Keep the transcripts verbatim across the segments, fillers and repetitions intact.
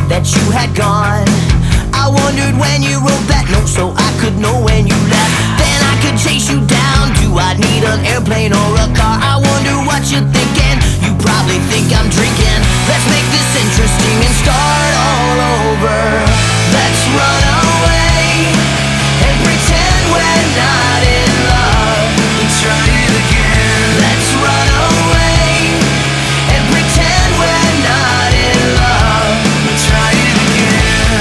that you had gone. I wondered when you wrote that note so I could know when you left. Then I could chase you down. Do I need an airplane or a car? I wonder what you're thinking. You probably think I'm drinking. Let's make this interesting and start all over. Let's run away and pretend we're not in love. Let's try it again. Let's run away and pretend we're not in love. Let's try it again.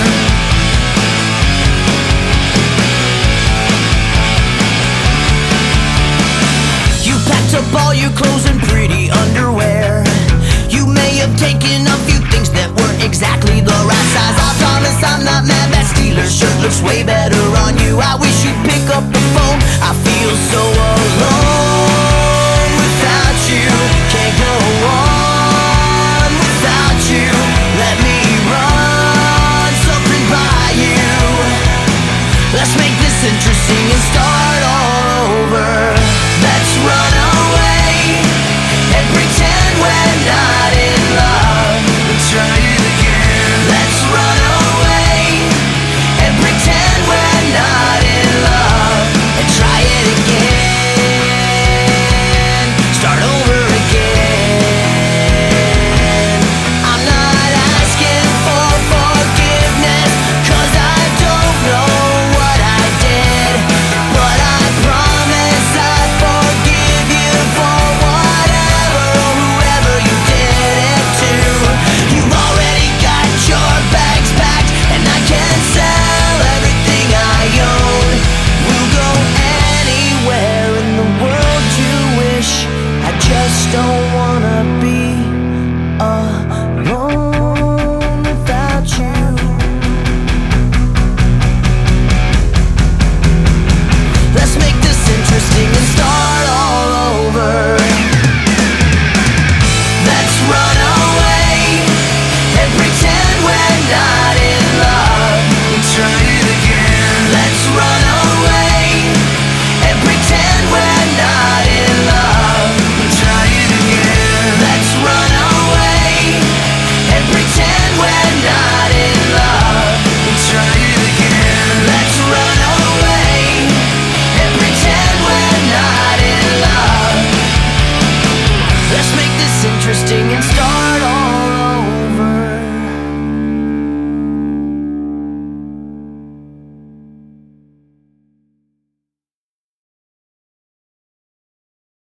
You packed up all your clothes and pretty underwear. You may have taken a few things that weren't exactly the right size. I promise I'm not mad, that Steelers shirt looks way better on you. I wish you'd pick up the phone. I feel so alone without you. Can't go on without you. Let me run something by you. Let's make this interesting and start all over. Let's run away and pretend we're not in love. Let's try it again. Let's run away and pretend we're not in love. And try it again. Start over again. I'm not asking for forgiveness, 'cause I don't know what I did. But I promise I'd forgive you for whatever or whoever you did it to. You've already got your bags packed, and I can sell everything I own. We'll go anywhere in the world you wish. I just don't wanna be alone without you. Let's make this interesting and start all over. Let's run away and pretend we're not in love. Let's try it again. Let's run away and pretend we're not in love. Let's try it again. Let's run away and pretend we're not in love. Let's try it again. Let's run away and pretend we're not in love. Let's make this interesting and start all